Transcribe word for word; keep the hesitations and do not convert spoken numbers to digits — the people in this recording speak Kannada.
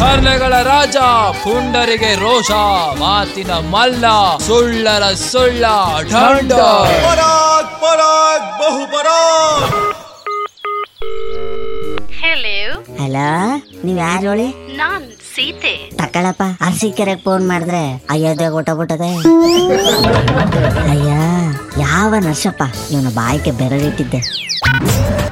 ಹರ್ಲೆಗಳ ರಾಜ, ಪುಂಡರಿಗೆ ರೋಷ, ಮಾತಿನ ಮಲ್ಲ, ಸುಳ್ಳರ ಸುಳ್ಳ ಢಂಡ. ಪರಾಗ್ ಪರಾಗ್ ಬಹು ಪರಾಗ್. ಹಲೋ ಹಲೋ, ನೀವ್ ಯಾರು ಹೇಳಿ? ನಾನ್ ಸೀತೆ. ತಕ್ಕಳಪ್ಪ, ಅರಸೀಕೆರೆಗೆ ಫೋನ್ ಮಾಡಿದ್ರೆ ಅಯೋಧ್ಯೆ ಹೊಟ್ಟೋಗ್ಬಿಟ್ಟದೆ. ಅಯ್ಯ, ಯಾವ ನರ್ಸಪ್ಪ ಇವನ ಬಾಯಿಗೆ ಬೆರಳಿಟ್ಟಿದ್ದೆ.